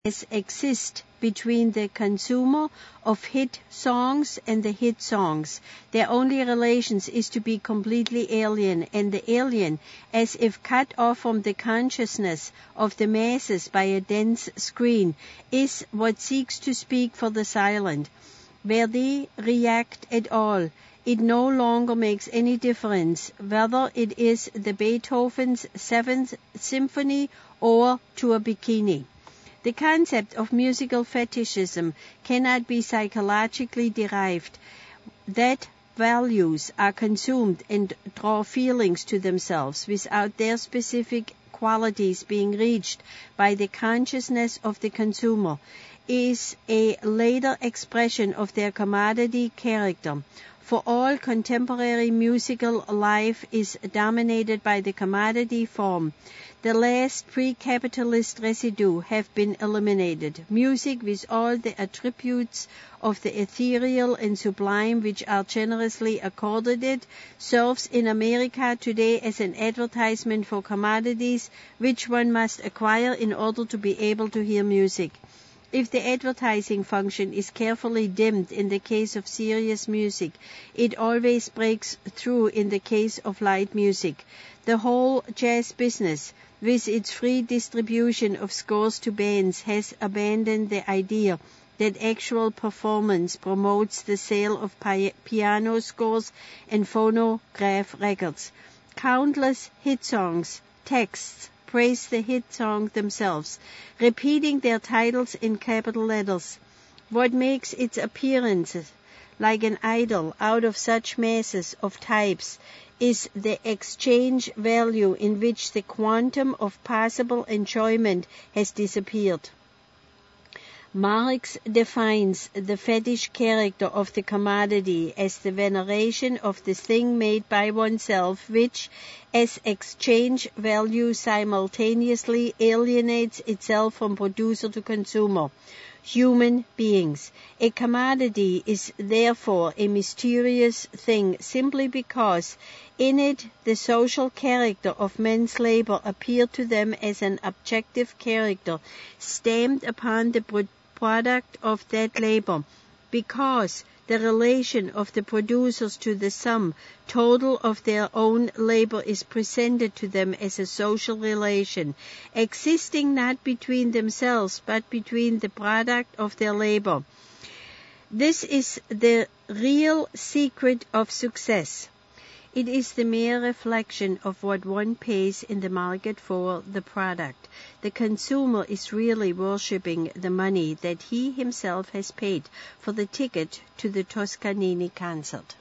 exist between the consumer of hit songs and the hit songs. Their only relations is to be completely alien, and the alien, as if cut off from the consciousness of the masses by a dense screen, is what seeks to speak for the silent. Where they react at all, it no longer makes any difference whether it is the Beethoven's Seventh Symphony or to a bikini. The concept of musical fetishism cannot be psychologically derived. That values are consumed and draw feelings to themselves without their specific qualities being reached by the consciousness of the consumer is a later expression of their commodity character. For all contemporary musical life is dominated by the commodity form. The last pre-capitalist residue have been eliminated. Music, with all the attributes of the ethereal and sublime which are generously accorded it, serves in America today as an advertisement for commodities which one must acquire in order to be able to hear music. If the advertising function is carefully dimmed in the case of serious music, it always breaks through in the case of light music. The whole jazz business, with its free distribution of scores to bands, has abandoned the idea that actual performance promotes the sale of piano scores and phonograph records. Countless hit songs, texts, praise the hit song themselves, repeating their titles in capital letters. What makes its appearance like an idol out of such masses of types is the exchange value in which the quantum of possible enjoyment has disappeared. Marx defines the fetish character of the commodity as the veneration of the thing made by oneself, which, as exchange value, simultaneously alienates itself from producer to consumer, human beings. A commodity is therefore a mysterious thing simply because in it the social character of men's labor appeared to them as an objective character stamped upon the product of that labor, because the relation of the producers to the sum total of their own labor is presented to them as a social relation, existing not between themselves but between the product of their labor. This is the real secret of success. It is the mere reflection of what one pays in the market for the product. The consumer is really worshipping the money that he himself has paid for the ticket to the Toscanini concert.